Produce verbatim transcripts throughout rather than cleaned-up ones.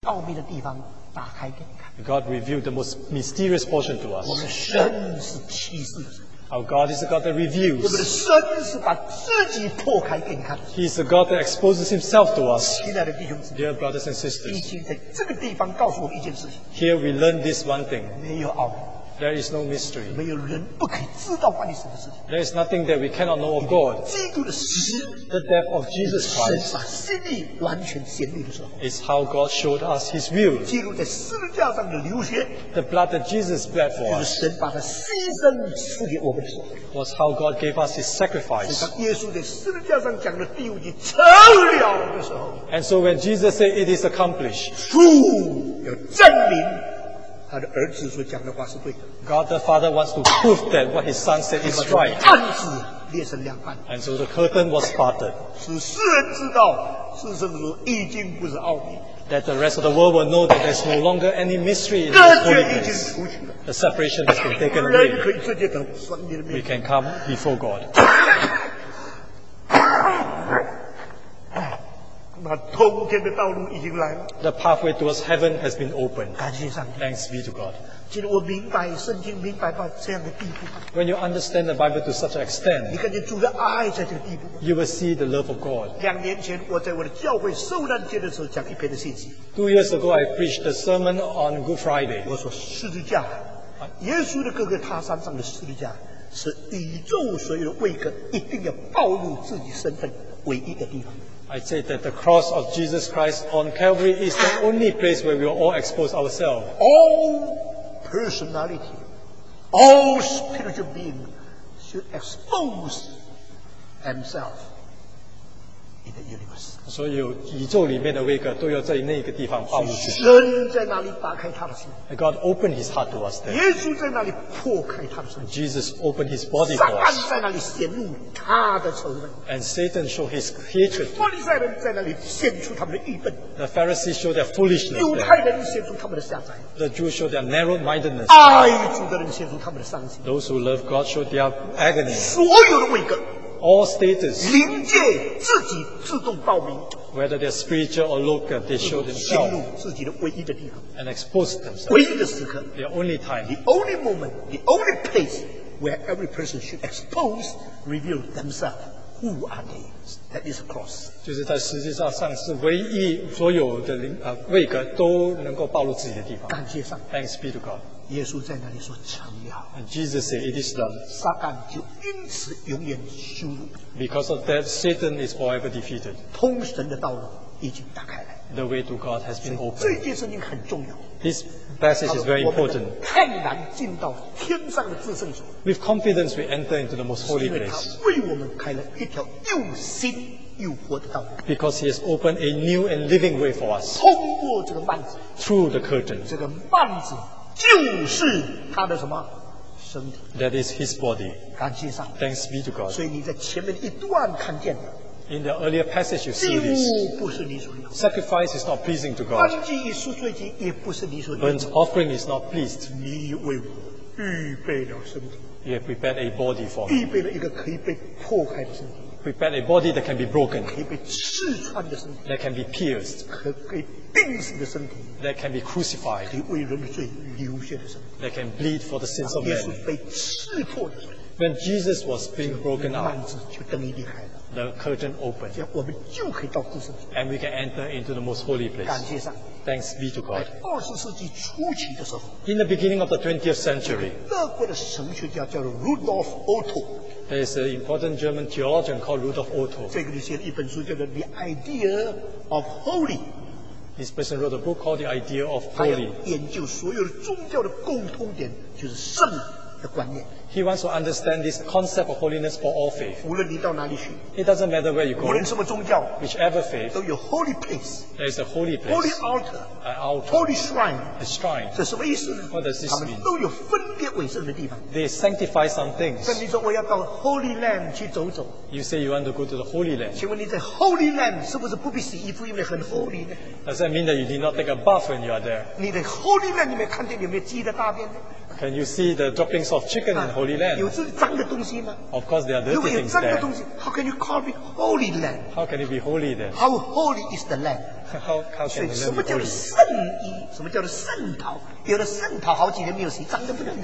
奥秘的地方打开给你看。 God revealed the most mysterious portion to 我们的 us. 神是启示的神， Our God is a God that 我们的 reveals. 神是把自己破开给你看的。 He is a God that exposes himself to us. 亲爱的弟兄姊妹， Dear brothers and 毕 sisters, 竟在这个地方告诉我们一件事情： here we learn this one thing. 没有奥秘， There is no mystery. 没有人不可以知道关于神的事情。 There is nothing that we cannot know of God. 基督的死， The death of Jesus 神 Christ 把心意完全显露的时候， is how God showed us his will. 基督在十字架上的流血， The blood that Jesus bled 就 for 是 us 神把他牺牲赐给我们的时候。 was how God gave us his 所以 sacrifice. 当耶稣在十字架上讲的第五句成了的时候， And so when Jesus said it is accomplished, 主要证明他的儿子所讲的话是对的。 God the Father wants to prove that what his Son said is right. 案子裂成两半， And so the curtain was parted, 使世人知道，至圣所已经不是奥秘， that the rest of the world will know that there's no longer any mystery in 隔 this holy 绝已经 place. 除去了， The separation has been taken 人 away. 可以直接到上帝的 We 面前。 can come before God. 那通天的道路已经来了， The pathway towards heaven has been opened. 感谢上帝。 Thanks be to God. 其实我明白圣经，明白到这样的地步吗？ When you understand the Bible to such an 你 extent, 看见主的爱在这个地步吗？ you will see the love of God. 两年前我在我的教会受难节的时候讲一篇的信息， Two years ago, I preached a sermon on Good Friday. 我说十字架，耶稣的哥哥他山上的十字架是宇宙所有的位格一定要暴露自己身份唯一的地方。 I said that the cross of Jesus Christ on Calvary is the only place where we will all expose ourselves. All personality, all spiritual being should expose themselves in the universe. 所有宇宙里面的位格都要在那个地方暴露出去。 神在那里打开他的心， And God opened his heart to us there. 耶稣在那里破开他的身体， Jesus opened his body 撒 for 旦 us. 在那里显露他的仇恨， And Satan showed his hatred. 法利赛人在那里显出他们的愚笨， The Pharisees showed their foolishness 犹太 there. 人显出他们的狭窄， The Jews showed their narrow-mindedness. 爱主的人显出他们的伤心。 Those who love God showed their agony. 所有的位格， All status, 灵界自己自动报名， whether they're spiritual or local, they show 显 themselves 露自己的唯一的地方， and expose themselves. 唯一的时刻。 Their only time. The only moment, the only place where every person should expose, reveal themselves. Who are they? That is a cross. 就是在实际上上是唯一所有的灵呃位格都能够暴露自己的地方。 感谢上帝， Thanks be to God. 耶稣在那里说成了， And Jesus said, "It is done." 撒旦就因此永远羞辱。 Because of that, Satan is forever defeated. 通神的道路已经打开来， The way to God has been 这 opened. 件事情很重要。 This passage is very 我们 important. 太难进到天上的至圣所， With confidence, we enter into the most 是 holy 因为他 place 为我们开了一条又新又活的道路。 because He has opened a new and living way for us 通过这个幔子， through the curtain. 这个幔子就是他的什么身体。 That is His body. 感谢上帝。 Thanks be to God. 所以你在前面一段看见了， In the earlier passage, you 祭 see this. 物不是你所要， Sacrifice is not pleasing to God. 燔祭与赎罪祭也不是你所要， Burnt offering is not pleased. 你为我预备了身体， You have prepared a body for me. 预备了一个可以被破开的身体， Prepared a body that can be broken, 可以被刺穿的身体， that can be pierced, 可可以钉死的身体， that can be 可 crucified, 以为人的罪流血的身体。 that can bleed for the sins of 耶 men. 稣被刺破的时候， When Jesus was being broken 幔 out, 子就等于离开了， the curtain opened, 这样我们就可以到至圣所。 and we can enter into the most holy 感 place. 谢上帝。 Thanks be to 在 God. 二十世纪初期的时候， In the beginning of the twentieth century, 德国的神学家叫做 Rudolf Otto， there is an important German theologian called Rudolf Otto. 这个人写了一本书叫做《The Idea of Holy》， This person wrote a book called The Idea of 他要 Holy. 研究所有的宗教的共通点，就是圣的观念。 He wants to understand this concept of holiness for all faith. 无论你到哪里去， It doesn't matter where you 无 go, 论什么宗教， whichever faith, 都有 Holy Place、 there is a holy Holy place, Altar、 an altar, Holy Shrine。 a shrine. 这什么意思呢 What does？this 他们 mean？ 都有分别为圣的地方。 They sanctify some 那 things. 你说我要到 Holy Land 去走走， You say you want to go to the Holy Land. 请问你在 Holy Land 是不是不必洗衣服，因为很 holy 呢？ Does that mean that you need not take a bath when you are there? 你在 Holy Land 里面看见有没有鸡的大便呢？ Can you see the droppings mix of chicken and Holy 有 Land. 这脏的东西吗？ Of course, there are 如果 dirty 有 things 脏的 there. 东西 ，How can you call it holy land? How can it be holy then? How holy is the land? How, how 所 can 以 the 什 land 么 be 叫做 holy? 圣衣？什么叫做圣袍？有了圣袍，好几年没有洗，脏得不得了。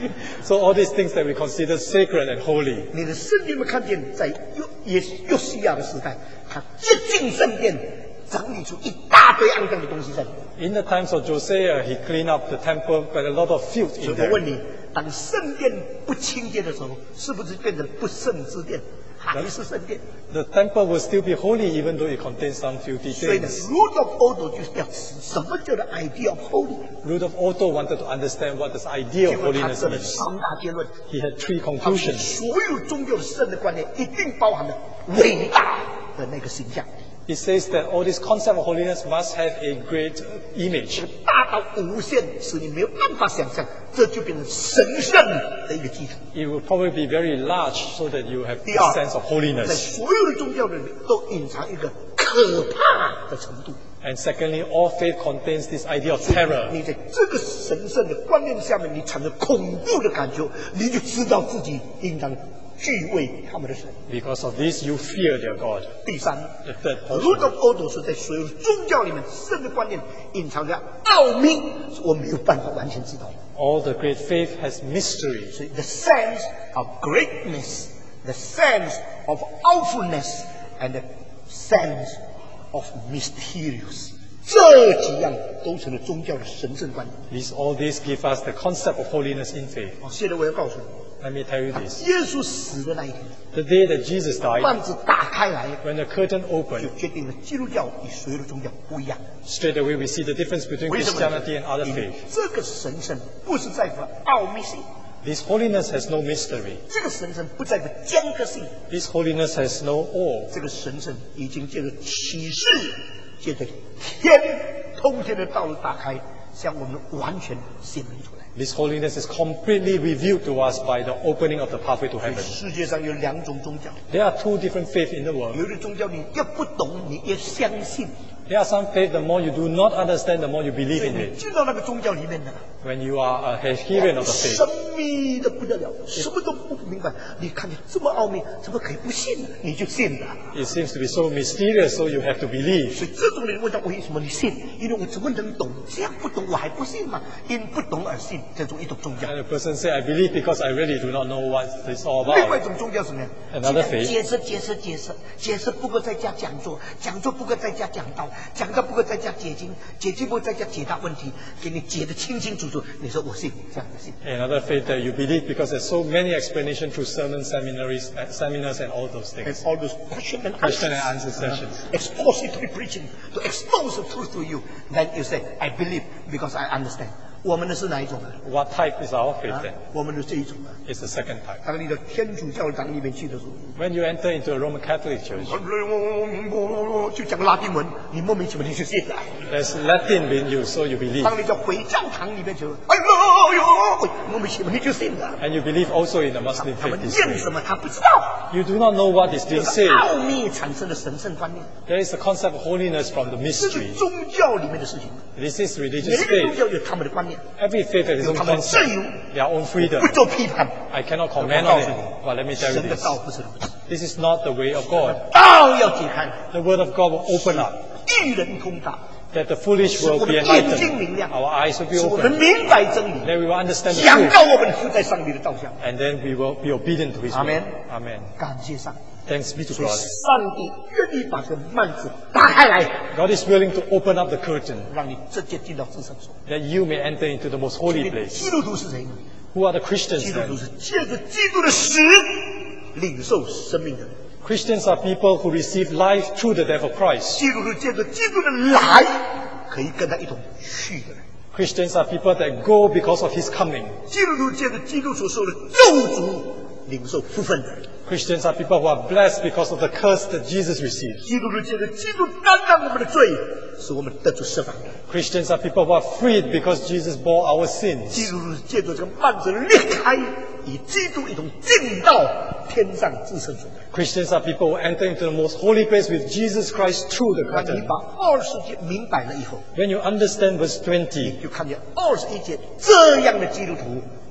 So all these things that we consider sacred and holy. 你的圣经有没有看见，在约耶约西亚的时代，他接近圣殿，整理出一大堆肮脏的东西在里面。 In the times of Josiah, he cleaned up the temple, but a lot of filth 所以 in 我 there. 问你，当圣殿不清洁的时候，是不是变成不圣之殿？还是圣殿？ The temple will still be holy even though it contains some filthy 所以呢 uh, things. ，root of order 就是要吃什么叫做 idea of holy？ Rudolf Otto wanted to understand what this idea 结 of 果他 holiness 得了 means. 三大结论。 He had three 他说 conclusions. 所有宗教的圣的观念一定包含了伟大的那个形象， He says that all this concept of holiness must have a great uh, 这 image. 个大到无限，使你没有办法想象，这就变成神圣的一个基础。 It will probably be very large so that you have 第 a 二， sense of 在 holiness. 所有的宗教里面都隐藏一个可怕的程度。 And secondly, all faith contains this idea of terror. 你在这个神圣的观念下面，你产生恐怖的感觉，你就知道自己应当惧畏他们的神。 Because of this, you fear their God. 第三， The third 如 portion. 同欧斗是在所有的宗教里面，圣的观念隐藏着奥秘，是我没有办法完全知道的。 All the great faith has mystery. 所以 the sense of greatness, the sense of awfulness, and the sense of mysterious， 这几样都成了宗教的神圣观念。 These, all these give us the concept of holiness in faith. 哦，现在我要告诉你， Let me tell you this. 耶稣死的那一天， The day that Jesus died, 幔子打开来， when the curtain 就 opened, 决定了基督教与所有的宗教不一样。 straight away we see the difference between 为什么 Christianity and other 因为 faith. 这个神圣不是在乎奥秘性， This holiness has no mystery. 这个神圣不在乎间隔性， This holiness has no awe. 这个神圣已经借着启示，借着天通天的道路打开，向我们完全显明出来。 This holiness is completely revealed to us by the opening of the pathway to 所以 heaven. 世界上有两种宗教， There are two different faiths in the world. 有的宗教你越不懂，你越相信。 There are some faith, the more you do not understand, the more you believe 所以 in 你 it. 进到那个宗教里面呢， When you are a adherent of the 神 faith, 秘的不得了，什么都不明白。你看见这么奥秘，怎么可以不信呢？你就信了。 it seems to be so mysterious, so you have to believe. 所以这种人问他为什么你信？因为我怎么能懂？这样不懂我还不信吗？因不懂而信，这种一种宗教。 And the person say, I believe because I really do not know what it's all 另外一 about. 种宗教是什么呀？ Another faith. 解释解释解释解释，不过在家讲座，讲座不过在家讲道，讲道不过在家解经，解经不过在家解答问题，给你解得清清楚楚。你说我信，这样的信。 Another faith that you believe because there's so many explanations through sermons, seminaries, uh, seminars, and all those And things. all those question and Question and answers. answer sessions. Expository preaching to expose the truth to you. Then you say, I believe because I understand. 我们的是哪一种呢？ What type is our faith 啊 then? 我们的这一种啊。 It's the second type. 当你到天主教堂里面去的时候， When you enter into a Roman Catholic church, 就讲拉丁文，你莫名其妙你就信了。 there's Latin in you, so you believe. 当你到回教堂里面去，哎呦呦，莫名其妙你就信了。 And you believe also in the Muslim 他 faith 们 this 念 way. 什么他不知道， You do not know what is 这 being 个 said. 奥秘产生的神圣观念， There is a concept of holiness from the 这是 mystery. 宗教里面的事情。 This is 每 religious 一个宗 faith. 教有他们的观念， Every faith has its 有 own 他们的自 concept, 由， their own 不 freedom. 做批判。 I cannot 我 comment 告 on 诉 it, 你， but let me tell you 神的 this. 道不是如此， This is not the way of God. 道要解开， The word of God will open up, 一人通达， that the foolish 使 will 我 be 们眼睛 enlightened, 明亮， our eyes will be 使我们 opened, 明白真理， then we will understand the 讲 truth, 到我们伏在上帝的道上。 and then we will be obedient to His word. Amen. Amen. 感谢上帝， Thanks be to 所以 God. 上帝愿意把这个幔子打开来， God is willing to open up the curtain, 让你直接进到至圣所。 that you may enter into the most holy 基 place. 督徒是谁呢？ Who are the Christians 基督徒 then? 是借着基督的死领受生命的人。 Christians are people who receive life through the death of Christ. 基督徒借着基督的来，可以跟他一同去的人。 Christians are people that go because of His coming. 基督徒借着基督所受的咒诅，领受福分的人。 Christians are people who are blessed because of the curse that Jesus received. 基督徒借着基督担当我们的罪，使我们得出释放的人。 Christians are people who are freed because Jesus bore our 基 sins. 督徒借着这个幔子裂开，与基督一同进到天上至圣所。 Christians are people who enter into the most holy place with Jesus Christ through the 当你 curtain. 把二十节明白了以后， When you understand verse twenty, 就看见二十一节这样的基督徒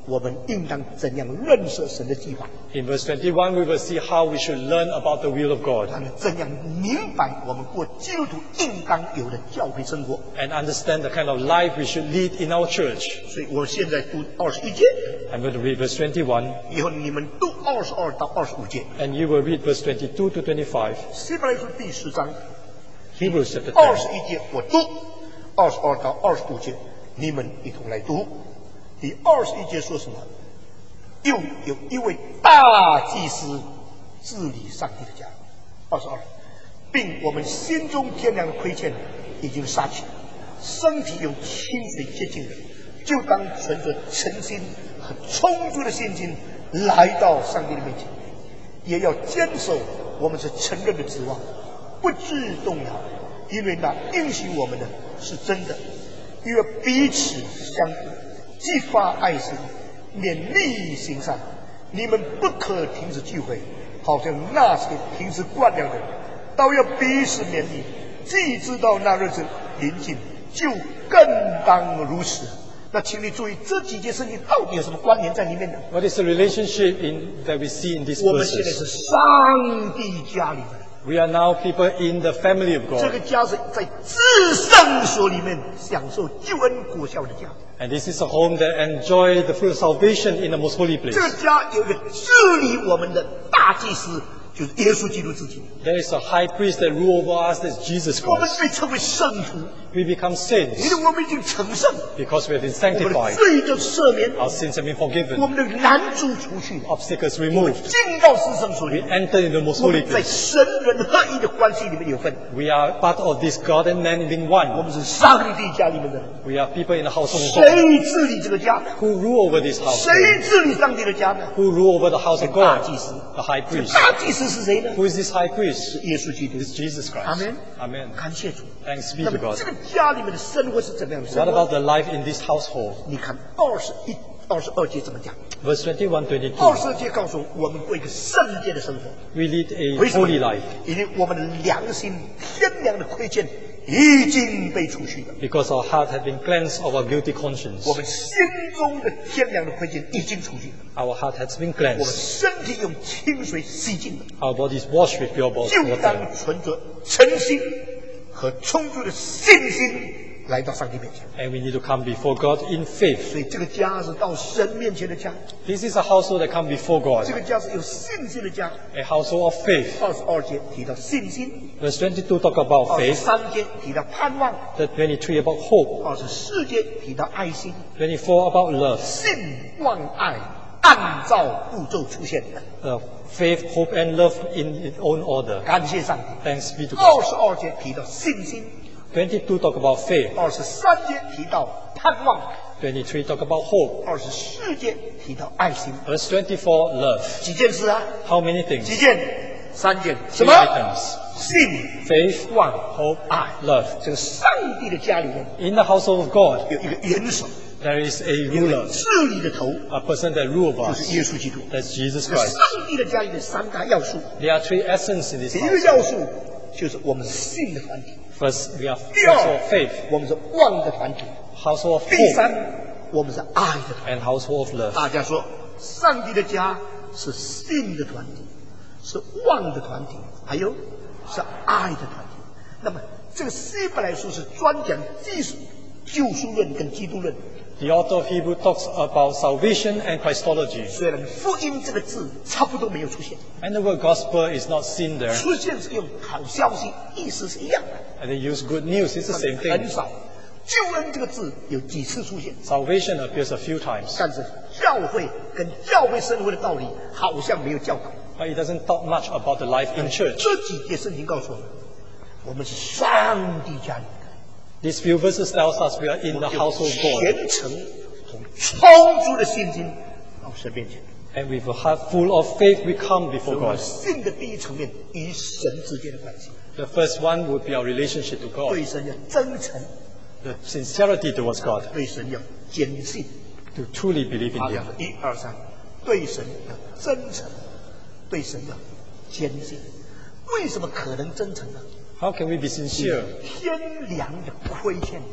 我们应当怎样认识神的计划， In verse twenty-one, we will see how we should learn about the will of God 让人怎样明白我们过基督徒应当有的教会生活。 and understand the kind of life we should lead in our church. 所以我现在读二十一节， I'm going to read verse twenty-one, 以后你们读二十二到二十五节。 and you will read verse twenty-two to twenty-five. 希伯来书第十章 Hebrews chapter 二 ten. 十一节我读，二十二到二十五节你们一同来读。第二十一节说什么？又有一位大祭司治理上帝的家。二十二，并我们心中天良的亏欠已经杀去，身体用清水洁净了，就当存着诚心和充足的信心来到上帝的面前，也要坚守我们是承认的指望，不致动摇，因为那应许我们的是真的。因为彼此相顾，激发爱心，勉励行善。你们不可停止聚会，好像那些停止惯了的人，都要彼此勉励。既知道那日子临近，就更当如此。那请你注意，这几节圣经到底有什么关联在里面呢？ What is the relationship in, that we see in these 我们现在 verses? 是上帝家里的人， We are now people in the family of 这 God. 个家是在至圣所里面享受救恩果效的家。 And this is a home that enjoy the fruit of salvation in the most holy place. 这个家有一个治理我们的大祭司，就是耶稣基督自己。 There is a high priest that rule over us, that's Jesus 我们 Christ. 被称为圣徒， We become saints 因为我们已经成圣， because we have been 我们的 sanctified. 罪就赦免， Our sins have been 我 forgiven. 们的难主除去了， Obstacles removed. 进到至圣所 We 里。 enter into the most 我 holy 们在 place. 神人合一的关系里面有份， We are part of this God and man being 我 one. 们是上帝家里面的人。 We are people in the household of God. 谁治理这个家呢？ Who rule over this house? 谁治理上帝的家呢？ Who rule over the house of 大 God? 祭司。 The high 这 priest. 大祭司是谁呢？ Who is this high 是 priest? 耶稣基督。 It's Jesus Christ. Amen. Amen. 感谢主。 Thanks be 那 to 么 God. 这个家里面的生活是怎么样的生 What 活？ about the life in this household? 你看二十一、二十二节怎么讲？ Verse twenty-one, 二 twenty-two. 十二节告诉我们，我们过一个圣洁的生活。 We lead a 为什么 holy life 因为我们的良心天良的亏欠已经被除去了， because our heart has been cleansed of our guilty conscience. 我们心中的天良的亏欠已经除去了， Our heart has been 我们 cleansed. 身体用清水洗净了， Our body is washed with pure 就 water. 当存着诚心和充足的信心来到上帝面前。 And we need to come before God in faith. 所以这个家是到神面前的家， This is a household that come before 这 God. 个家是有信心的家。 A household of faith. 二十二节提到信心， Verse twenty-two talk about 二十 faith. 三节提到盼望， The twenty-three about hope. 二十四节提到爱心。 twenty-four about love. 信望爱按照步骤出现的。 The faith, hope, and love in its own order. 感谢上帝。 Thanks be to 二 God. 十二节提到信心， twenty-two talk about faith. 二十三节提到盼望， twenty-three talk about hope. 二十四节提到爱心。 Verse twenty-four, love. 几件事啊？ How many things? 几件？三件。什 Three 么？ items. 信、 Faith, 望、 hope, 爱。 love. 这个上帝的家里面 In the household of God, 有一个元首， there is a 有一个 ruler, 治理的头， a person that rules over 就是 us. 耶稣基督。 That's Jesus 这个 Christ. 上帝的家里面三大要素， There are three essence in this 第一个 house. 要素就是我们是信的团体， First, we are 第 household 二 of faith, 我们是望的团体， household of 第 hope, 三我们是爱的团体。 and household of love. 大家说，上帝的家是信的团体，是望的团体，还有是爱的团体。那么，这个希伯来书是专讲技术、救赎论跟基督论。 The author of Hebrew talks about salvation and Christology. 虽然福音这个字差不多没有出现， And the word gospel is not seen there. 出现是用好消息，意思是一样的， And they use good news, it's the same 很 thing. 少。救恩这个字有几次出现， Salvation appears a few times, 但是教会跟教会生活的道理好像没有教导。 but it doesn't talk much about the life in church. 这几节圣经告诉我们，我们是上帝家里的。 These few verses tells us we are in the household of God. 虔诚同充足的信心到神面前。 And with a heart full of faith, we come 所以 before 我们 God. 信的第一层面与神之间的关系， The first one would be our relationship to God, 对神要真诚， the sincerity towards God, 对神要坚信。 to truly believe in 他 Him. 讲一二三，对神要真诚，对神要坚信。为什么可能真诚呢？ How can we be sincere? 天良的亏欠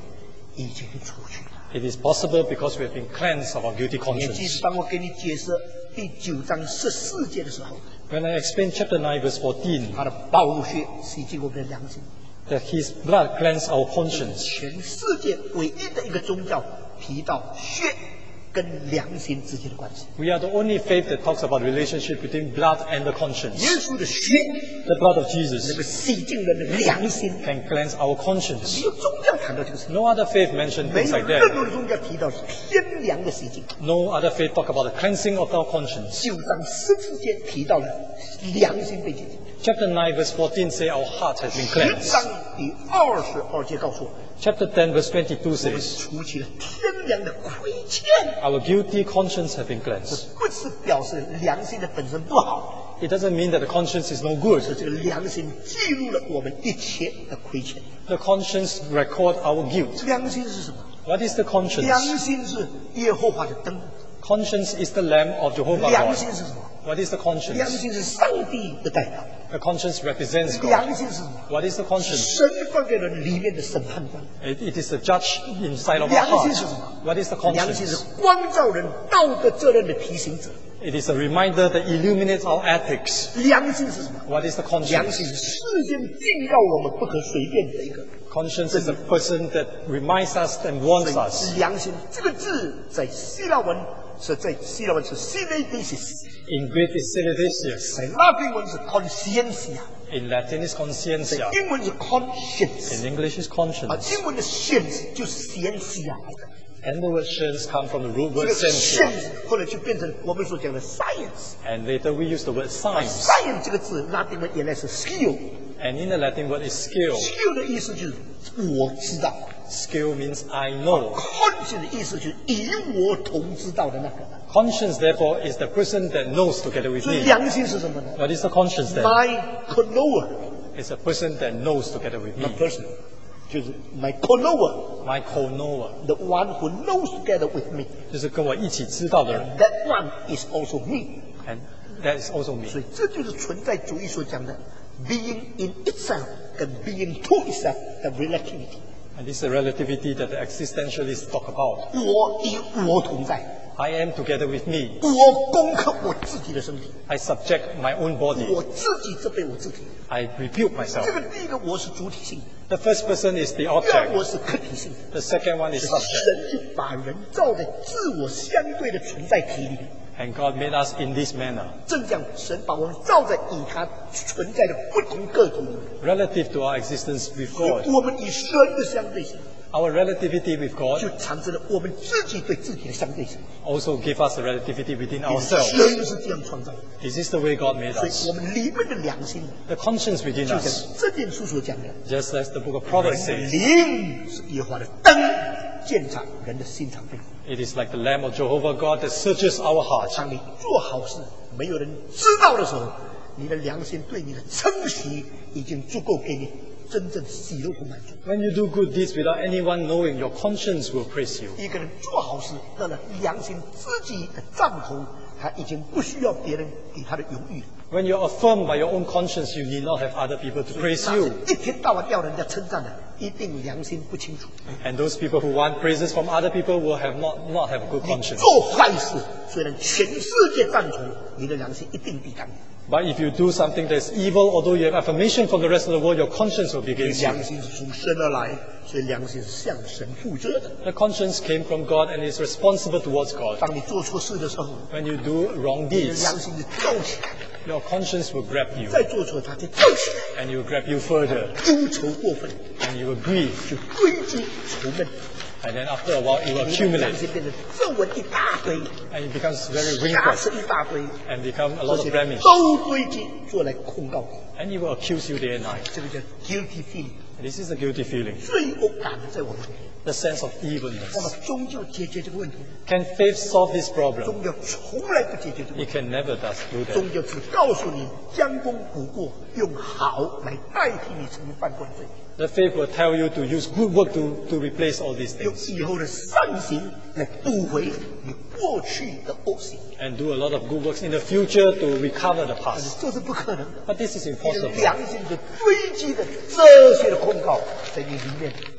已经除去了。 It is possible because we have been cleansed of our guilty 也即 conscience. 使当我给你解释第九章十四节的时候， When I explain chapter nine, verse fourteen, 他的宝血洗净我们的良心。 that his blood cleansed our conscience. 全世界唯一的一个宗教提到血跟良心之间的关系。 We are the only faith that talks about relationship between blood and the 耶 conscience. 稣的血 The blood of 能 Jesus 够洗净人的良心。 can cleanse our 没 conscience. 有宗教谈到这个事情， No other faith mentioned 没 things 有 like 任 that. 何的宗教提到天良的洗净。 No other faith talk about the cleansing of our conscience. 九章十四节提到了良心被洁净。 Chapter nine, verse fourteen say our heart has been 十 cleansed. 章第二十二节告诉我， Chapter ten, verse twenty-two 我们 says 除去了天良的亏欠。 our guilty conscience has been cleansed. 不是表示良心的本身不好， It doesn't mean that the conscience is no good. 是这个良心记录了我们一切的亏欠。 The conscience record our guilt. 良心是什么？ What is the 良 conscience? 心是耶和华的灯。 Conscience is the lamb of Jehovah 良 God. 心是什么？ What is the 良 conscience? 心是上帝的代表。 The conscience represents God. 良心是什么？ What is the 是 conscience? 神放在人里面的审判官。 It, it is the judge inside of our 良心 heart. 是什么？ What is the 良心是 conscience? 光照人道德责任的提醒者。 It is a reminder that illuminates our ethics. 良心是什么？ What is the 良 conscience? 心是事先警告我们不可随便的一个。 Conscience is a person that reminds us and warns us. 良心这个字在希腊文是在希腊文是 synedesis， In Greek is seditious. 在拉丁文是 conscientia， In Latin is 在 conscientia. 英文是 conscience， In English is 啊， conscience. 英文的 sense 就是 scientia， And the word sense come from the root 这 word 个 sensia. sense 后来就变成我们所讲的 science。 And later we use the word science. science 这个字拉丁文原来是 skill，skill And in the Latin word is skill. 的意思就是我知道 Skill means I know. ，conscience 的意思就是与我同知道的那个。 Conscience, therefore, is the person that knows together with 所以 me. 良心是什么呢 What is the conscience then? ？My knower。 It's a person that knows together with me. The person 就是 my co-knower， My co-knower. the one who knows together with me. 就是跟我一起知道的人。 That one is also me. And that is also me. 所以这就是存在主义所讲的 being in itself 跟 being to itself 的 relativity。 And this is the relativity that the existentialists talk about. 我与我同在， I am together with me. 我攻克我自己的身体， I subject my own body. 我自己责备我自己。 I rebuke myself. 这个第一个我是主体性的， The first person is the 第二 object. 我是客体性的。 The second one is subject. 神就把人造在自我相对的存在体里面。 And God made us in this manner. 正讲神把我们造在与他存在的不同个体里面。 Relative to our existence with 所以 God. 我们与神的相对性， Our relativity with 就 God 产生了我们自己对自己的相对性。 also give us a relativity within ourselves. 神是这样创造的， This is the way God made 所以 us. 我们里面的良心， The conscience within 就像 us. 这件书所讲的， Just as the book of Proverbs says. 灵是耶和华的灯，鉴察人的心肠背。 It is like the Lamb of Jehovah God that searches our hearts. 当你做好事，没有人知道的时候，你的良心对你的称许已经足够给你真正喜乐和满足。 When you do good deeds without anyone knowing, your conscience will praise you. 一个人做好事，那么良心自己的帐篷，他已经不需要别人给他的荣誉了。 When you're affirmed by your own conscience, you need not have other people to praise 那是 you. 一天到晚要人家称赞的，一定良心不清楚。 And those people who want praises from other people will have not, not have a good 你 conscience. 做坏事，虽然全世界赞同，你的良心一定抵挡你。 But if you do something that's evil, although you have affirmation from the rest of the world, your conscience will be 因为 against you. 良心是从神而来，所以良心是向神负责的。 The conscience came from God and is responsible towards God. 当你做错事的时候， When you do wrong 你的 deeds, 良心就跳起来， your conscience will grab you 再做错它就跳起来， and it will grab you further 忧愁过分， and you will grieve. 就堆积愁闷， And then after a while, it will 你的良 accumulate 心变成皱纹一大堆， and it becomes very 瑕 wrinkled 疵一大堆， and become a 这 lot of 些 blemish. 都堆积做来控告你， And it will accuse you day and night. 这个叫 guilty feeling， And this is a guilty feeling, 罪恶感在我们里面。 the sense of 那么 evilness. 宗教解决这个问题， Can faith solve this problem? 宗教从来不解决这个问 It 题。 can never does do that. 宗教只告诉你将功补过，用好来代替你曾经犯过的罪， The faith will tell you to use good work to, to replace all these 用 things 以后的善行来补回你过去的恶行。 and do a lot of good works in the future to recover the 但是 past. 这是不可能的。 But this is 你的 impossible. 良心的堆积的这些的控告，在你里面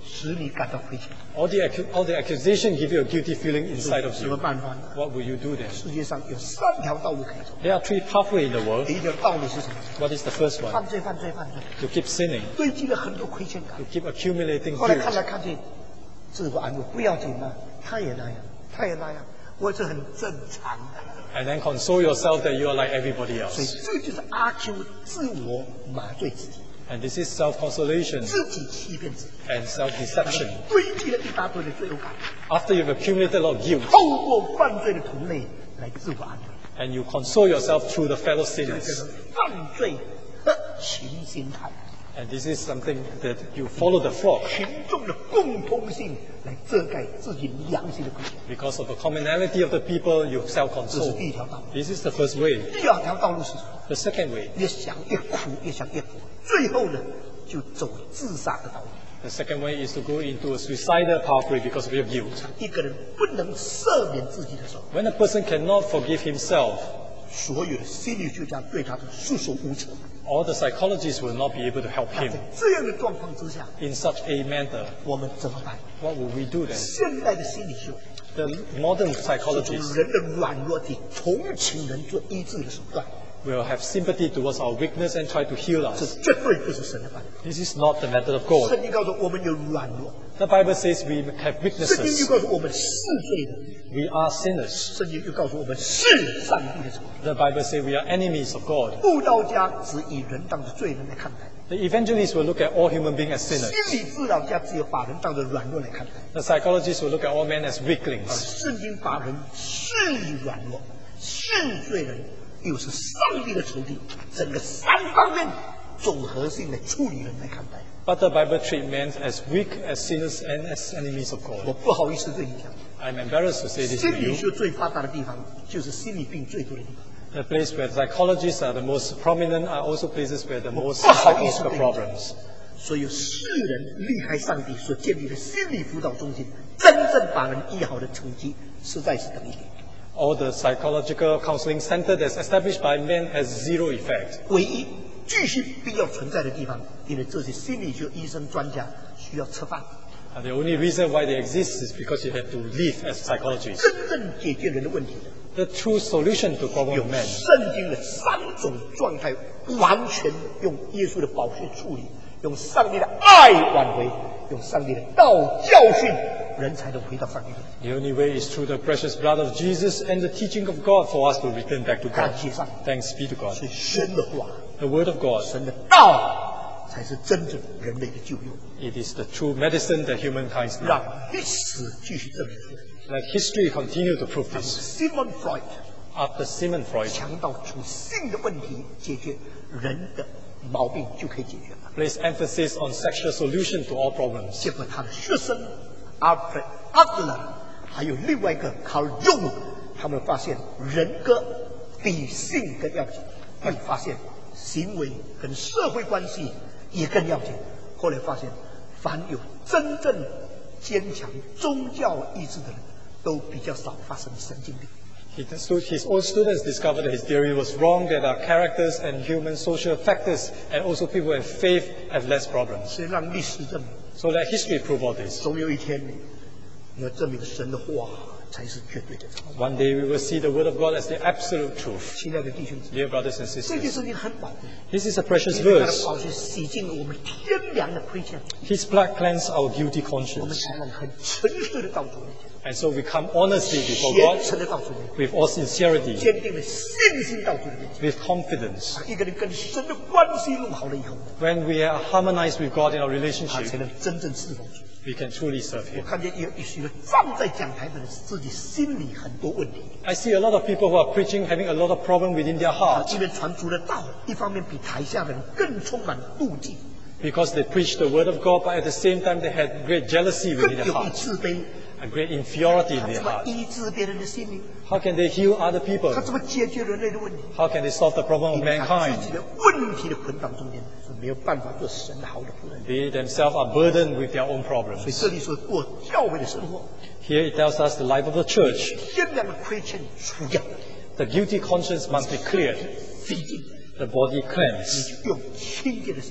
使你感到亏欠。 All the, accu- all the accusation give you a guilty feeling inside of 什么 you. 办法呢？ What will you do then? 世界上有三条道路可以走。 There are three pathways in the world. 第一条道路是什么？ What is the first 犯 one? 罪，犯罪，犯罪， To keep sinning, 堆积了很多亏欠感 to。keep accumulating 后来看 guilt. 来看去，自我安慰不要紧嘛，他也那样，他也那样，我这很正常的。 And then console yourself that you are like everybody 所以 else. 这就是阿 Q 自我麻醉自己， And this is self-consolation 自己欺骗自己， and self-deception. 堆积了一大堆的罪恶感， After you've accumulated a lot of guilt, 透过犯罪的同类来自我安慰， and you console yourself through the fellow 这个叫做 sinners. 犯罪的群心态， And this is something that you follow the flock 群众的共通性来遮盖自己良心的亏欠。 because of the commonality of the people. You 这是 self-console. 第一条道路。 This is the first way. 第二条道路是什么？ The second way. 越想越苦，越想越苦，最后呢，就走自杀的道路。 The second way is to go into a suicidal pathway because of your guilt. 一个人不能赦免自己的时候， When a person cannot forgive himself, 所有的心理学家对他的束手无策。 all the psychologists will not be able to help 那 him. 在这样的状况之下， In such a manner, 我们怎么办？ what will we do then? 现代的心理学 The modern 是从 psychologists 人的软弱体同情人做医治的手段， will have sympathy towards our weakness and try to heal 这 us. 绝对不是神的办法。 This is not the method of God. 圣经告诉我们有软弱， The Bible says we have 圣经就 weaknesses. 告诉我们是罪人， We are sinners. 圣经就告诉我们是上帝的仇敌。 The Bible says we are enemies of God. 布道家只以人当作罪人来看待， The evangelists will look at all human beings as 心 sinners. 理治疗家只有把人当作软弱来看待。 The psychologists will look at all men as 而 weaklings. 圣经把人是软弱，是罪人，又是上帝的仇敌，整个三方面综合性的处理人来看待。 But the Bible treats men as weak, as sinners, and as enemies of 我 God. 不好意思对你讲， I'm embarrassed to say this to 心理 you. 学最发达的地方就是心理病最多的地方。 The place where psychologists are the most prominent are also places where the most 不好意思 psychological 对你讲 problems. 所有世人厉害上帝所建立的心理辅导中心，真正把人医好的成绩，实在是等一点。 All the psychological counseling center that's established by men has zero effect. 唯一继续必要存在的地方，因为这些心理学医生专家需要吃饭。 And the only reason why they exist is because you have to live as psychologists. 真正解决人的问题的， The true solution to problem 用 of men 圣经的三种状态，完全用耶稣的宝血处理，用上帝的爱挽回，用上帝的道教训，人才能回到上帝面前。 The only way is through the precious blood of Jesus and the teaching of God for us to return back to 感 God. 谢上帝， Thanks be to God. 所以神的话， The Word of God, 神的道，才是真正人类的救赎。 it is the true medicine that humankind 让 needs. 历史继续证明。 Let history continue to prove this. Sigmund Freud After Sigmund Freud 强调从性的问题解决人的毛病就可以解决了。 placed emphasis on sexual solution to all problems. 结果他的学生 Alfred Adler 还有另外一个 Carl Jung，他们发现人格比性更要紧，又发现行为跟社会关系也更要紧。后来发现，凡有真正坚强宗教意志的人，都比较少发生神经病。 He, his own students discovered that his theory was wrong, that our characters and human social factors and also people with faith have less problems. 所以让历史证明， So let history prove all this. 总有一天你要证明神的话才是绝对的。 One day we will see the Word of God as the absolute truth. 亲爱的弟兄姊妹， Dear brothers and 这件 sisters, 事情很宝贵， this is a precious 因为他的 verse. 宝血洗净了我们天良的亏欠， His blood cleansed our guilty 我们 conscience. 才能很诚实的到主面前， And so we come honestly before 虔 God 诚的到主面前， with all sincerity, 坚定的信心到主的面前。 with confidence. 一个人跟神的关系弄好了以后， When we are harmonized with God in our 他 relationship, 才能真正侍奉主。 we can truly serve 我 Him. 看见有有许多站在讲台的人，自己心里很多问题， I see a lot of people who are preaching having a lot of problem within their 他 heart 一边传主的道，一方面比台下的人更充满妒忌， because they preach the word of God, but at the same time they had great jealousy 更 within their 有一 heart, 自卑。 a great inferiority in 他 their 怎么 heart. 医治别人的心灵？ How can they heal other people? 他怎么解决人类的问题？ How can they solve the problem of 因为他 mankind? 自己的问题的捆绑中间是没有办法做神的好的仆人。 They themselves are burdened with their own 所以 problems. 这里说过教会的生活， Here it tells us the life of the church. 天良的亏欠除掉， The guilty conscience must be cleared, 洗净， the body 你 cleansed, 就用清洁的心，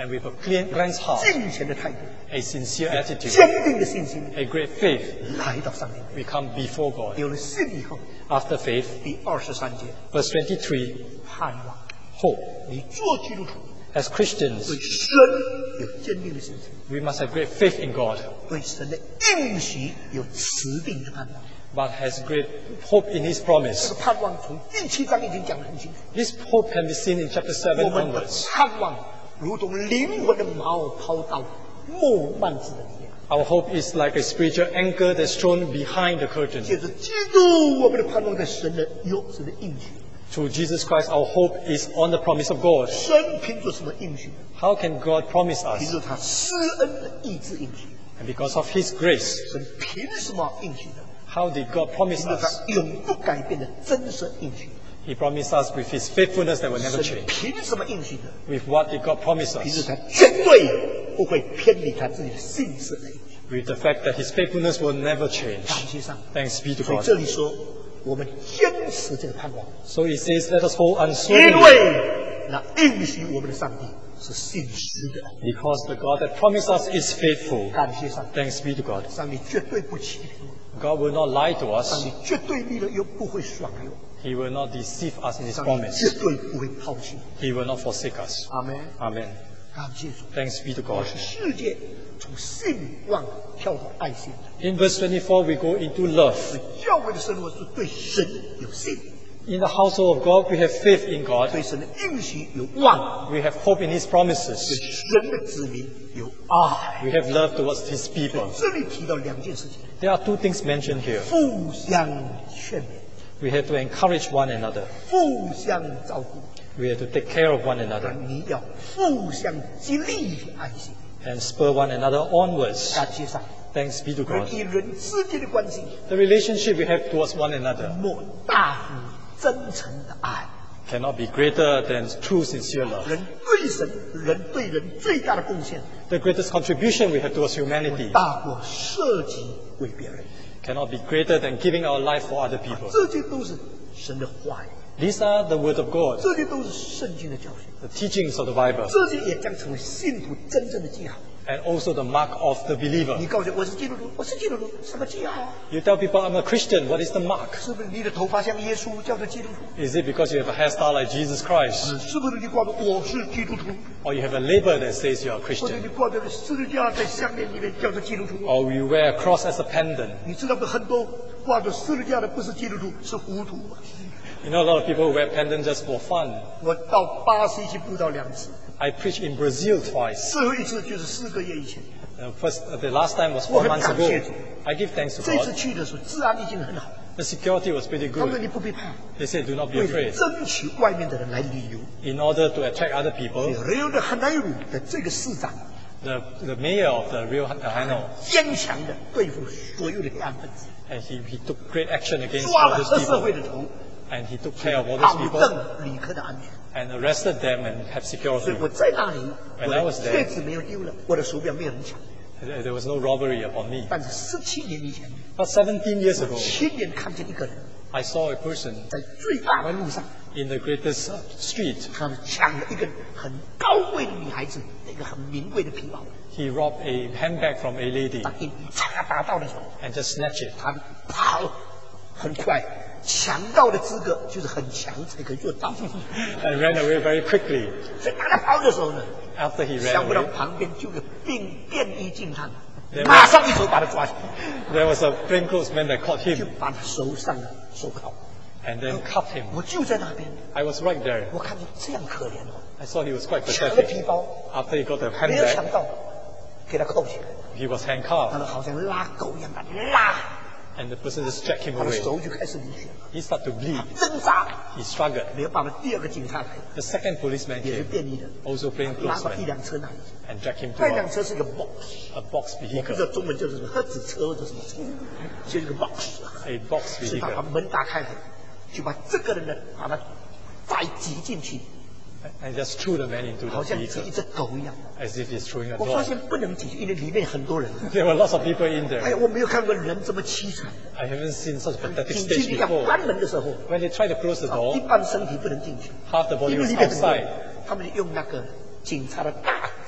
and with a clean, cleansed heart, 敬虔的态度， a sincere attitude, 坚定的信心， a great faith, 来到上帝面 we come before 前。 God. 有了信以后， After faith, 第二十三节， verse twenty-three, 盼望 hope. 你做基督徒， As Christians, 对神有坚定的信心， we must have great faith in God, 对神的应许有持定的盼望。 but has great hope in His 这 promise. 个盼望从第七章已经讲得很清楚。 This hope can be seen in chapter 我 seven 们的 onwards. 盼望如同灵魂的锚抛到莫幔子的里面。 Our hope is like a spiritual anchor that's thrown behind the curtain. 借着基督，我们的盼望在神的有神的应许。 Through Jesus Christ, our hope is on the promise of God. 神凭着什么应许？ How can God promise 凭 us? 着他施恩的意志应许。 And because of His grace, 神凭什么应许的？ how did God promise 凭着 us? 他永不改变的真实应许。 He promised us with His faithfulness that will never 神 change. 凭什么应许的？ With what did God promise 凭着 us? 他绝对不会偏离他自己的信实的应许。 With the fact that His faithfulness will never change. 感谢上帝。 Thanks be to 所以 God. 这里说，我们坚持这个盼望， So He says, let us hold 因 unswervingly, 为那应许我们的上帝是信实的。 because the God that promised us is faithful. 感谢上帝， Thanks be to God. 上帝绝对不欺骗我， God will not lie to 上 us. 帝绝对立了又不会爽约我， He will not deceive us in His 上帝 promise. 绝对不会抛弃我。 He will not forsake us. 阿门。 Amen. 感谢主。 Thanks be to 我 God. 是世界从信望跳到爱心的。 In verse twenty-four, we go into love. 教会的生活是对神有信， In the household of God, we have faith in God. 对神的应许有望， We have hope in His 对 promises. 神的子民有爱。 We have love towards His people. 这里提到两件事情： There are two things mentioned here. 互相劝勉， We have to encourage one another. 互相照顾， We have to take care of one another 你要互相激励爱心。 and spur one another onwards. 感谢上帝。 Thanks be to 人 God. 与人之间的关系， The relationship we have towards one another 莫大乎真诚的爱。 cannot be greater than true, sincere love. 人对神、人对人最大的贡献， The greatest contribution we have towards humanity 大过舍己为别人。 cannot be greater than giving our life for other people. 这些都是神的话语， These are the words of God, 这些都是圣经的教训， the teachings of the Bible, 这些也将成为信徒真正的记号。 and also the mark of the believer. 你告诉我我是基督徒，我是基督徒，什么记号？ You tell people I'm a Christian, what is the mark? 是不是你的头发像耶稣，叫做基督徒？ Is it because you have a hairstyle like Jesus Christ? 是不是你挂着我是基督徒？ Or you have a label that says you're a 或者你 Christian? 挂着十字架在项链里面叫做基督徒？ Or you wear a cross as a pendant? 你知道不？很多挂着十字架的不是基督徒，是糊涂。 You know a lot of people who wear pendants just for fun. 我到巴西去布道两次， I preached in Brazil twice. 最后一次就是四个月以前。 Uh, first, uh, the last time was 我 four 很 months 感谢 ago. 主。 I give thanks to 这次 God. 去的时候，治安已经很好， The security was pretty 他们说 good. 你不必怕， They said do not be 为了 afraid. 争取外面的人来旅游。 In order to attract other people, Rio de Janeiro 的这个市长 the, the mayor of the Rio de Janeiro, 坚强的对付所有的黑暗分子， and he, he took great action against 抓 all 了 those 黑社 people. 会的头， And he took care of all those 保 people 证旅客的安全。 and arrested them and have 所 security. 以我在那里， When 我 I 的 was there- 戒指没有丢了，我的手表没有人抢。 There there was no robbery upon me. 但是十七年以前， But seventeen years ago, 亲眼看见一个人 I saw a person 在最大的路上， in the greatest uh, street. 他们抢了一个很高贵的女孩子那个很名贵的皮包， He robbed a handbag from a lady 当一查打到的时候， and just snatched it. 他跑很快，强盗的资格就是很强才可以做到。 And ran away very quickly. 所以当他跑的时候呢， After he 想 ran 不到 away, 旁边就有便便衣警探， There was- 马上一手把他抓起来， there was a plainclothesman that caught 就 him 把他手上的手铐。 and then cut him. 我就在那边， I was right there. 我看见这样可怜哦， I saw he was quite 抢了 pathetic. 皮包， After he got the 没有抢 handbag, 到，给他扣起来， he was 他 handcuffed 们好像拉狗一样把他拉， and the person just dragged him 他的 away. 手就开始流血了， He started to bleed. 挣扎， He struggled. 没有办法。第二个警察来， The second policeman 也是 came, 便衣的， also 拉到一 plainclothesman, 辆车那里， and dragged him 那 to 辆 a, 车是个 box， a box 我不知 vehicle, 道中文叫做什么，盒子车或者什么车，就是个 box。 a box 是他把 vehicle, 门打开来，就把这个人呢把他再挤进去， and just threw the man into 好 the 像挤一 vehicle 只狗一样。 as if he's throwing a 我发 dog. 现不能挤，因为里面很多人。 There were lots of people in 哎呀， there. 我没有看过人这么凄惨。 I haven't seen such a pathetic 紧 stage 急要 before. 关门的时候， When they tried to close the 一 door, 半身体不能进去， half the body 因为 was 里面很多 outside. 人，他们就用那个警察的大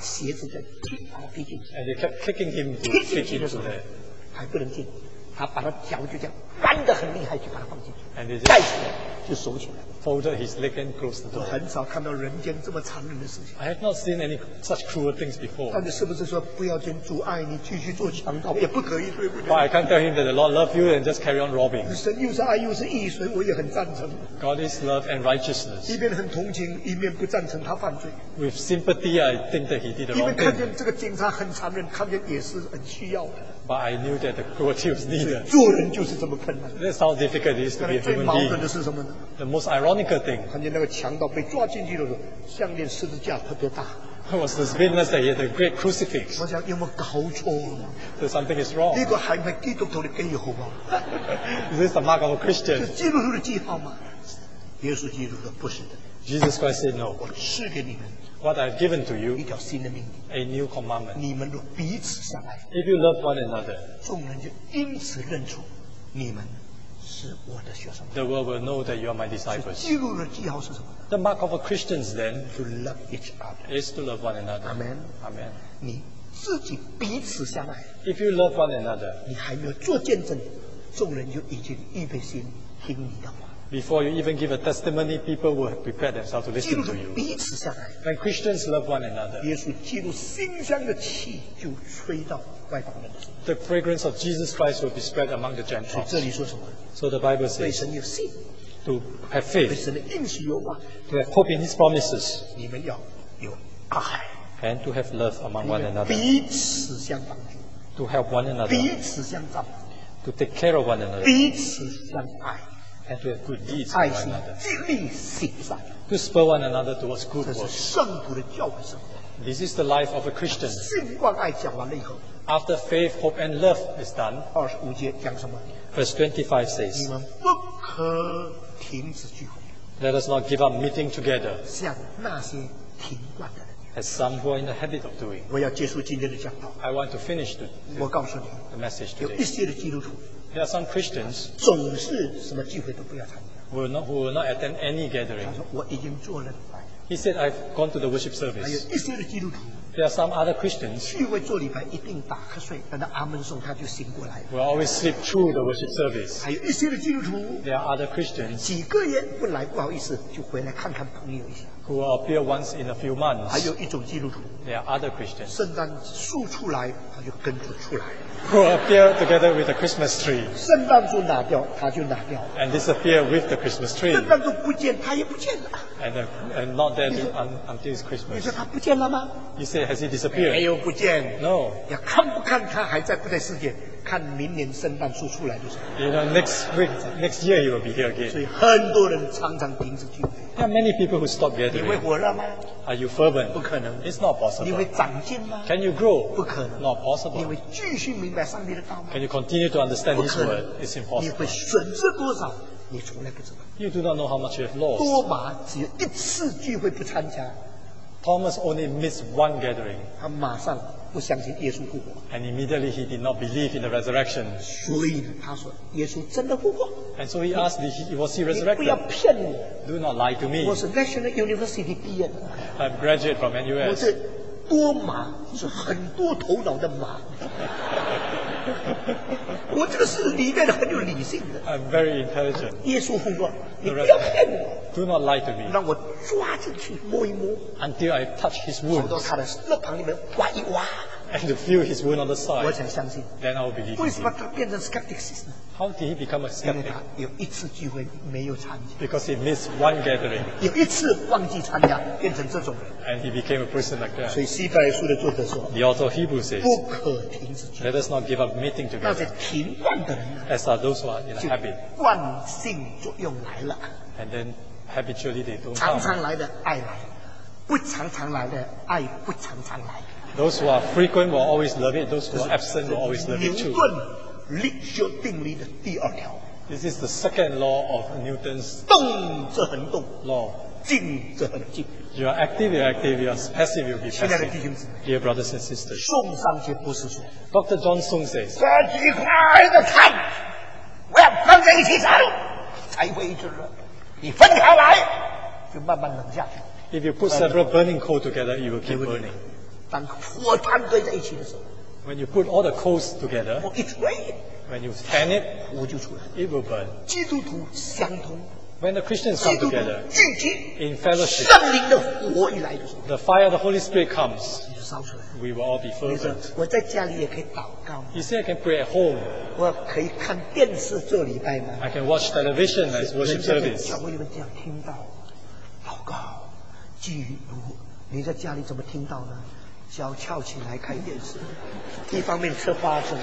鞋子在踢把他踢进去， And they kept kicking him to 踢进 fit 去的时 into 候 there. 还不能进，他把他脚就这样弯得很厉害，就把他放进去， And they 盖 just 起来就锁起来。 folded his leg and closed the 我 door. 很少看到人间这么残忍的事情。 I have not seen any such cruel things before. 但是是不是说不要跟主爱你继续做强盗也不可以，对不 But 对？ I can't tell him that the Lord loves you and just carry on robbing. 神又是爱又是义，所以我也很赞成。 God is love and 一 righteousness. 边很同情，一面不赞成他犯罪。 With sympathy, I think that he did the 因为 wrong 看 thing. 见这个警察很残忍，看见也是很需要的。 But I knew that the cruelty was 所以 needed. 做人就是这么困难。 That's how difficult it is to 但 be 是 a 最 human 矛盾 being. 的是什么呢？ The most ironical thing 看见那个强盗被抓进去的时候，项链十字架特别大。 was this witness that he had a great crucifix. 我想有没有搞错？ So something is wrong. 呢個係咪基督徒嘅記號啊？ Is this the mark of a 是 Christian? 基督徒的記號嗎？耶穌基督說不是的， Jesus Christ said, no. 我賜給你們 What I've given to 一 you, 條新的命令， a new commandment. 你們若彼此相愛， If you love one another, 眾人就因此認出你們是我的學生。 the world will know that you are my disciples. 基督徒的記號是什麼 The mark of a Christian then ？To love each other。 is to love one another. Amen。 Amen. 你自己彼此相愛， If you love one another, 你還沒有做見證，眾人就已經預備心聽你的話。 before you even give a testimony, people will have prepared themselves to 基督 listen 徒 to you. 彼此相愛， When Christians love one another, 耶穌基督馨香的氣就吹到外邦人的身上。 the fragrance of Jesus Christ will be spread among the 所以 Gentiles. 這裡說什麼？ So the Bible 對 says 神有信， to have 對 faith, 神的應許有望， to have hope in His promises, 你們要有愛， and to have love among 你 one 們 another, 彼此相幫助， to help one another, 彼此相照， to take care of one another, 彼此相愛， and to have good deeds for 愛 one 心 another, 激勵行善， to spur one another towards good 這是 works. 聖徒的教會生活。 This is the life of a Christian. 信望愛講完了以後， After faith, hope, and love is done, 二十五節講什麼？ verse twenty-five 你 says, 們不可停止聚會， let us not give up meeting together, 像那些停慣的人。 as some who are in the habit of doing. 我要結束今天的講道。 I want to finish the, 我告訴你， the message 有一 today. 些的基督徒 There are some Christians 總是什麼聚會都不要參加。 who will not, who will not attend any 他 gathering. 說我已經做了禮拜。 He said, I've gone to the worship 還有 service. 一些的基督徒 There are some other Christians 聚會做禮拜一定打瞌睡，等到阿門送他就醒過來了。 who always sleep through the worship service. 還有一些的基督徒 There are other Christians 幾個月不來不好意思，就回來看看朋友一下。 who will appear once in a few 還 months. 有一種基督徒， There are other Christians 聖誕樹出來他就跟着出來， who appear together with the Christmas tree 聖誕樹拿掉他就拿掉， and disappear with the Christmas tree 聖誕樹不見他也不見了。 and, uh, and not there to- un, until it's 你 Christmas. 說他不見了嗎？ You say, has he 沒 disappeared? 有不見。 No. 要看不看他還在不在世界，看明年聖誕樹出來就是。 You know, next week, next year he will be here 所 again. 以很多人常常停止聚會。 There are many people who stop 你會 gathering. 火熱嗎？ Are you fervent? 不可能。 It's not 你會 possible. 長進嗎？ Can you grow? 不可能。 Not 你 possible. 會繼續明白上帝的道嗎？ Can you continue to understand 不 His 可能 word? It's。 你 impossible. 會損失多少？你從來不知道。 You do not know how much you have lost. 多馬只有一次聚會不參加， Thomas only missed one gathering, 他馬上不相信耶穌復活， and immediately he did not believe in the resurrection. 所以他說耶穌真的復活。 And so he asked, "Did he- was he 你不要 resurrected? 騙我， Do not lie to me. 我是 National University 畢業的， I'm a graduate from N U 我 S. 是多馬，是很多頭腦的馬。我这个是里面的很有理性的。 I'm very intelligent. 耶稣复活，你不要骗我， Do not lie to me 让我抓进去摸一摸， until I touch his 跑到 wounds 他的肋旁里面挖一挖， and to feel his wound on the 我 side. 才相信。 Then I will believe 为 in 什么 him. 他变成 skeptics 呢？ How did he become a 因为 skeptic? 他有一次聚会没有参加， Because he missed one gathering 有一次忘记参加，变成这种人。 and he became a person like 所 that. 以希伯来书的作者说， The author of Hebrews says, 不可停止聚会。 let us not give up meeting 那 together, 些停惯的人呢， as are those who are in a 就 habit. 惯性作用来了， And then habitually they don't 常 come. 常来的爱来，不常常来的爱不常常来。 Those who are frequent will always love it. Those who are absent will always love 牛 it too. 顿力学定律的第二条， This is the second law of Newton's 动则恒动， law. 静则恒静。 You are active, you are active. You are passive, you will be 亲爱的弟 passive. 兄姊妹， Dear brothers and sisters. 宋尚杰博士说， Doctor John Sung says, 这几块的碳，我要放在一起烧，才会一直热。你分开来，就慢慢冷下去。 if you put several burning coal together, it will keep burning. 当火炭堆在一起的时候， When you put all the coals together, 我一吹， when you fan it, 火就出来。 it will burn. 基督徒相通， When the Christians 基 come 督徒 together 聚集， in fellowship, 圣灵的火一来的时候， the fire of the Holy Spirit comes, 你就烧出来。 we will all be 你说 fervent. 我在家里也可以祷告， You say I can pray at home, 我可以看电视做礼拜吗？ I can watch television as 人 worship 家在 service. 教会里面这样听到，祷告，记录。你在家里怎么听到呢？脚翘起来看电视，一方面吃花生，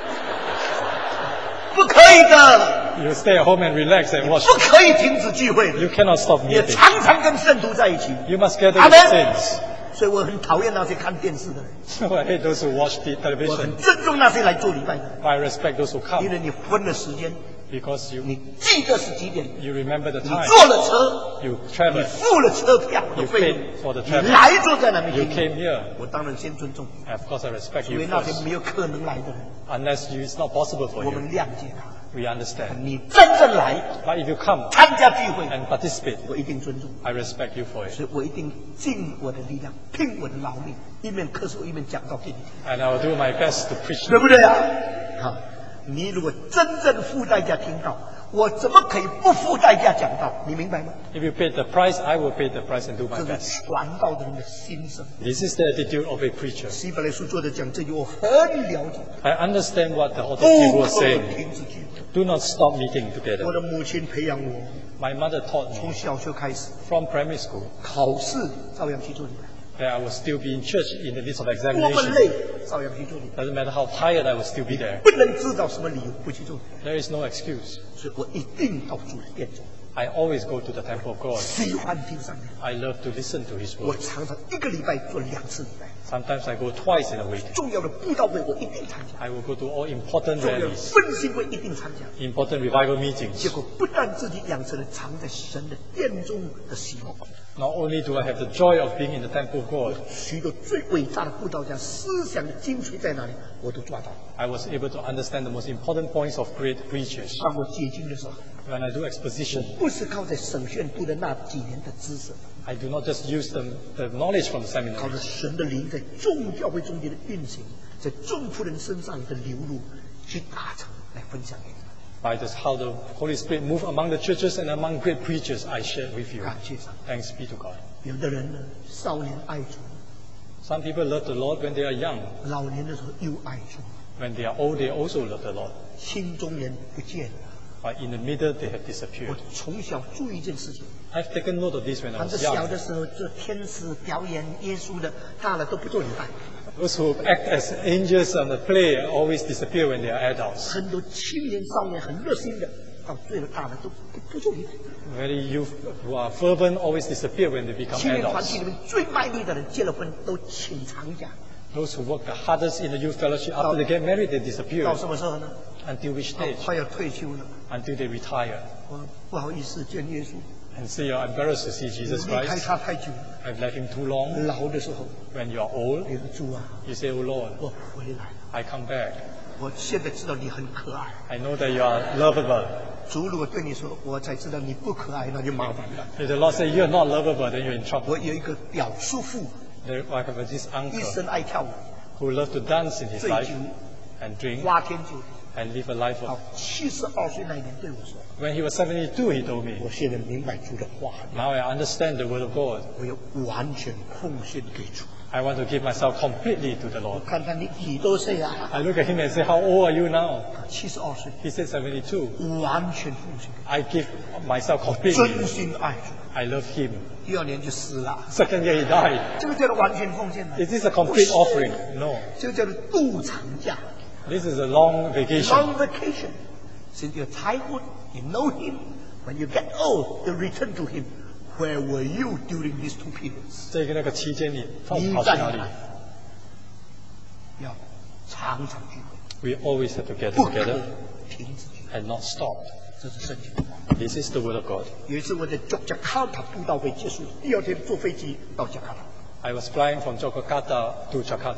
不可以的， You stay at home and relax and watch. 不可以停止聚会的， You cannot stop 也 meeting. 常常跟圣徒在一起。 You must gather 阿 with 门。 saints. 所以我很讨厌那些看电视的人， So I hate those who watch the 我 television. 很尊重那些来做礼拜的人， I respect those who 因 come 为你分了时间， because you 你记得是几点， you remember the 你 time. 坐了车， You 你 travel. 付了车票的 You 费用 paid for the， 你 travel. 来坐在那边 You 听， came here. 我当然先尊重你。 Of course, I respect 因为 you 那些 first. 没有可能来的人， Unless you, it's not possible for 我 you. 们谅解他。 We understand. 你真正来 But if you come 参加聚会， and participate, 我一定尊重， I respect you for it. 所以我一定尽我的力量，拼我的劳命，一面咳嗽一面讲到给你听， And I will do my best to preach. 对不对啊？好，你如果真正付代价听到，我怎么可以不付代价讲道？你明白吗？ If you pay the price, I will pay the price and do my 这 best. 是传道的人的心声。 This is the attitude of a preacher. 希伯来书作者讲这句，我很了解， I understand what the author 不 of Hebrews 可 was saying. 停止聚会。 Do not stop meeting 我 together. 的母亲培养我， My mother taught 从 me 小学开始， from primary school 考试照样去做礼拜。 that I will still be in church in the midst of 多么累 examination.， 照样去做礼拜。 Doesn't matter how tired, I will still be there. 不能知道什么理由不去做礼 There is no excuse. 拜，所以我一定到主的殿中， I always go to the temple of God. 喜欢听上帝。 I love to listen to His 我 word. 常常一个礼拜做两次礼拜， Sometimes I go twice in a week. 重要的布道会我一定参加， I will go to all important 重要的 rallies, 分心会一定参加。 important revival 结 meetings. 果不但自己养成了藏在神的殿中的喜乐， Not only do I have the joy of being in the temple of God, 许多最伟大的布道家思想的精髓在哪里，我都抓到。 I was able to understand the most important points of great preachers. 当我解经的时候， When I do exposition, 不是靠在省县读的那几年的知识， I do not just use the, the knowledge from the 靠 seminary. 着神的灵在众教会中间的运行，在众仆人身上的流露，去达成来分享给你们。 By this, how the Holy Spirit moved among the churches and among great preachers, I share with you. 感谢上帝。 Thanks be to God. 有的人呢，少年爱主， Some people love the Lord when they are young. 老年的时候又爱主， When they are old, they also love the Lord. 青中年不见了。 But in the middle, they have 我 disappeared. 从小注意一件事情， I've taken note of this when I 他 was 们小 young. 的时候做天使表演耶稣的，大了都不做礼拜。 Those who act as angels on the play always disappear when they are adults. 很多青年少年很热心的，到最后大了都不不做礼拜。 Very youth who are fervent always disappear when they become 青年团体 adults. 里面最卖力的人，结了婚都请长假， Those who work the hardest in the youth fellowship, after they get married, they disappear. 到什么时候呢？ Until which 到 stage? 快要退休了， Until they retire. 我不好意思见耶稣， And say you're embarrassed to see Jesus 离开 Christ. 他太久了。 I've left him too long. 老的时候， When you are old, 你说主啊， you say, Oh Lord, 我回来了。 I come back. 我现在知道你很可爱。 I know that you are lovable. 主如果对你说，我才知道你不可爱，那就麻烦了。 If the Lord say you're not lovable, then you're in trouble. 我有一个表叔父， There, I have this 一 uncle 生爱跳舞， who loved to dance in his 醉 life 酒， and drink 花天酒地。 and live a life 到 of. 七十二岁那一年对我说 When he was seventy-two, he told：“ me, 我现在明白主的话， Now I understand the word of God. 我要完全奉献给主。 I want to give myself completely to the 我 Lord. 看看你几多岁啊？ I look at him and say, How old are you now? 七十二岁， He said seventy-two. 完全奉献给 I give myself 主， completely. 真心爱主。 I love him. 第二年就死了， Second year, he died. 这个叫做完全奉献吗？ Is this a complete offering? No. 这个叫做度长假 This is a long vacation. （long vacation）。Since your childhood, you know him. When you get old, you return to him. Where were you during these two periods? 这个那个期间里，跑你跑去哪里在哪里？要常常聚会， We always have to gather 不可 together 停止聚会。 and not stop. 这是圣经的话。 This is the word of God. 有一次我在加卡塔布道会结束，第二天坐飞机到加卡塔， I was flying from Jakarta to Jakarta.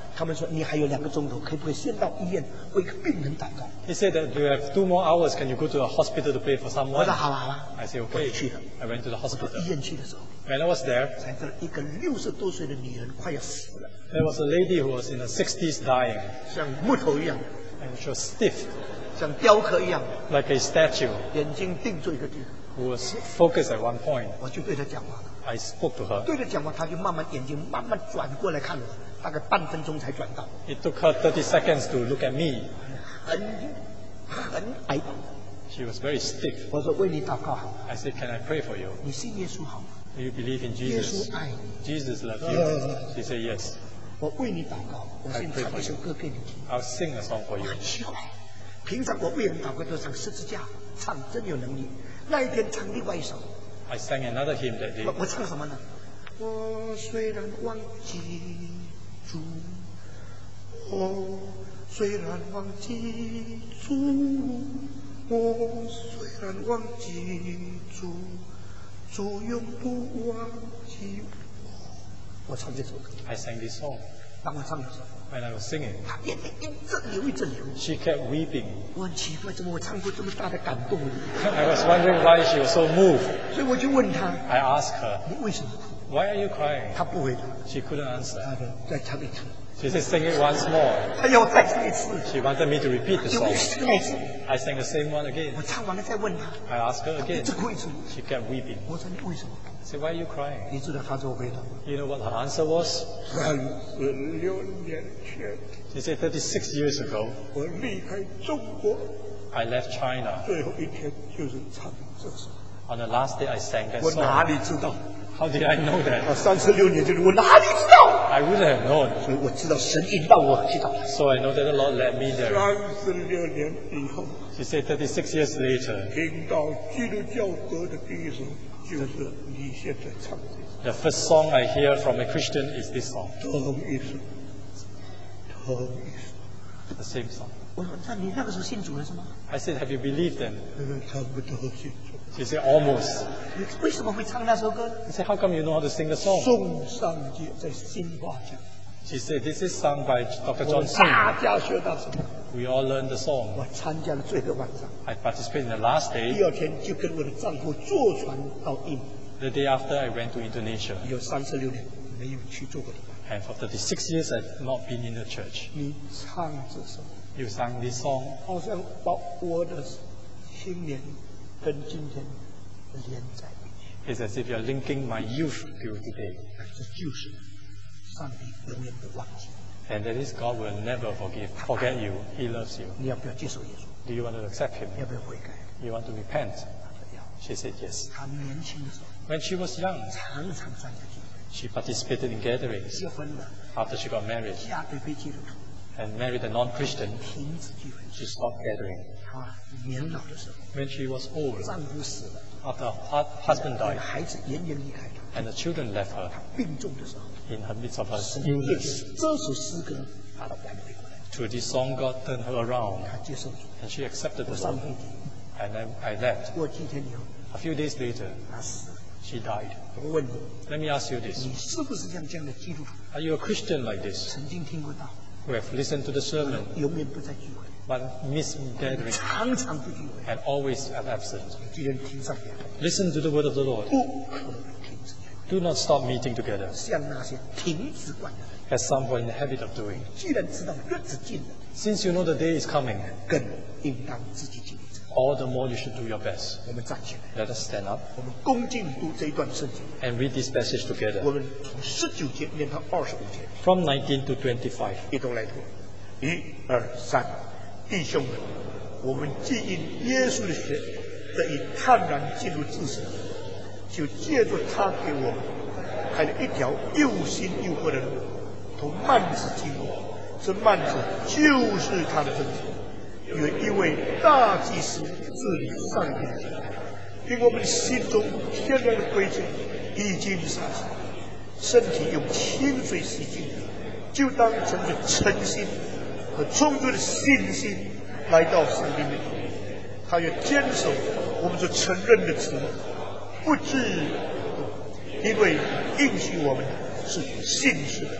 他们说你还有两个钟头，可不可以先到医院为一个病人祷告？ He said that you have two more hours. Can you go to a hospital to pray for 我 someone? 说好啊好啊， I said 我 okay. 就去了。 I went to the 我到 hospital. 医院去的时候， When I was there, 才知道一个六十多岁的女人快要死了， there was a lady who was in her sixties dying, 像木头一样， and she was stiff 像雕刻一样， like a statue 眼睛定住一个地方。 who was focused at one point. 我就对她讲话了， I spoke to her. 对她讲话，她就慢慢眼睛慢慢转过来看我，大概半分钟才转到， It took her thirty seconds to look at me. 很很矮。 She was very stiff. 我说为你祷告好， I said, can I pray for you? 你信耶稣好吗？ Do you believe in 耶 Jesus? 稣爱你， Jesus loves you. She said, yes. 我为你祷告。我先 I pray 唱 for 一首 you. 歌给你听。 I'll sing a song for you. 很奇怪，平常我为人祷告都唱十字架，唱真有能力。那一天唱另外一首， I sang another hymn that day. 我我唱什么呢？我虽然忘记主，我虽然忘记主，我虽然忘记主，主永不忘记我。我唱这首歌， I sang this song. 当我唱的时候， When I was singing, 他眼泪一直流一直流。 she kept weeping. 我很奇怪，怎么我唱过这么大的感动呢？ I was wondering why she was so moved. 所以我就问他 I asked her, 你为什么哭？ why are you crying? 他不回答， She couldn't answer. 他说再唱一次， She said, sing it once more. 他要我再唱一次， She wanted me to repeat the 就 song. 再一次。 I sang the same one again. 我唱完了再问他， I asked her 他一 again. 直哭一直哭。 She kept weeping. 我说你为什么哭？ I said, why are you crying? 你知道他怎么回答吗？ You know what her answer was? 三十六年前， She said, thirty-six years ago, 我离开中国， I left China. 最后一天就是唱这首。 On the last day, I sang that 我哪 song. 里知道？ How did I know 啊， that? 三十六年前我哪里知道？ I wouldn't have known. 所以我知道神引导我去找他。 So I know that the Lord led me there. 三十六年以后， She said, thirty-six years later, 听到基督教歌的第一首就是你现在唱的这首。 the first song I hear from a Christian is this song, 同一首，同一首。 the same song. 我说，那你那个时候信主了是吗？ I said, have you believed them? 嗯，差不多信主。 She said, almost. 你为什么会唱那首歌呢？ I said, how come you know how to sing the song? 宋尚杰在新华讲， She said, this is sung by Doctor 我 John Sing. 大家学到什么？ We all learned the song. 我参加了最后晚上， I participated in the last 第 day. 二天就跟我的丈夫坐船到印度， The day after, I went to Indonesia. 有三十六年没有去做过的。 And for thirty-six years, I've not been in the church. 你唱这首， You sang this song. 好像把我的青年跟今天连在一起， It's as if you're linking my youth to today. 这就是上帝永远不忘记。 And that is God will never forgive, forget you. He loves you. 你要不要接受耶稣？ Do you want to accept Him? 要不要悔改？ You want to repent? 他说要。 She said yes. 他年轻的时候 When she was young, 常常参加聚会， she participated in gatherings. 结婚了， After she got married 嫁对非基督徒， and married a non-Christian, 停止聚会。 she stopped gathering. 他年老的时候， When she was old, 丈夫死了， after her husband 她的 died 孩子远远离开她， and the children left her 病重的时候， in her midst of her 神借 illness, 着这首诗歌把她挽回过来， through this song, God turned her around 她接受主。 and she accepted 我 the 上 Lord. 飞机， And then I left. 过几天以后， A few days later, 她死了。 she died. 我问你， Let me ask you this. 你是不是像这样的基督徒？ Are you a Christian like this, 曾经听过道， who have listened to the sermon 永远不在聚会， but miss gathering 常常不聚会。 and always are absent? 既然听上言， Listen to the word of the Lord. 不可停止聚会， Do not stop meeting together, 像那些停止惯的人。 as some were in the habit of doing. 既然知道日子近了， Since you know the day is coming, 更应当自己尽力。 all the more you should do your best. 我们站起来， Let us stand up 我们恭敬读这一段圣经。 and read this passage 我 together. 们从十九节念到二十五节， From nineteen to twenty-five. 一同来读。一二三，弟兄们，我们既因耶稣的血得以坦然进入至圣，就借着他给我们开了一条又新又活的路，从幔子经过。这幔子就是他的身体。有一位大祭司治理上帝的家，因我们心中天然的规矩已经杀死，身体用清水洗净，就当存着诚心和充足的信心来到上帝面前。他要坚守我们所承认的词，不至于因为应许我们是信实的。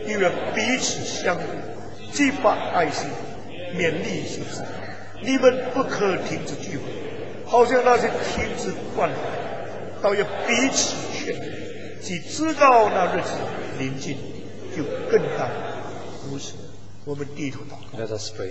因为彼此相爱，激发爱心，勉励行善。你们不可停止聚会，好像那些停止惯了，倒要彼此劝勉。既知道那日子临近，就更当如此。我们低头祷告。 Let us pray.